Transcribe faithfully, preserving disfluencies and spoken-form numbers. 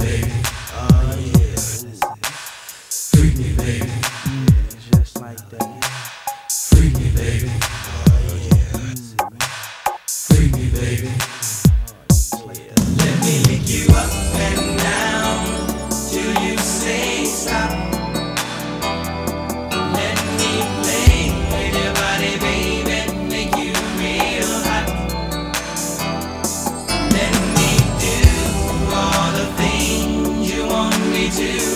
baby. Oh yeah. Freak me, baby. Yeah, just like that. Freak me, baby. Oh yeah. Freak me, baby. Let me lick you up and down till you say stop. Let me play with your body, baby, make you real hot. Let me do all the things you want me to.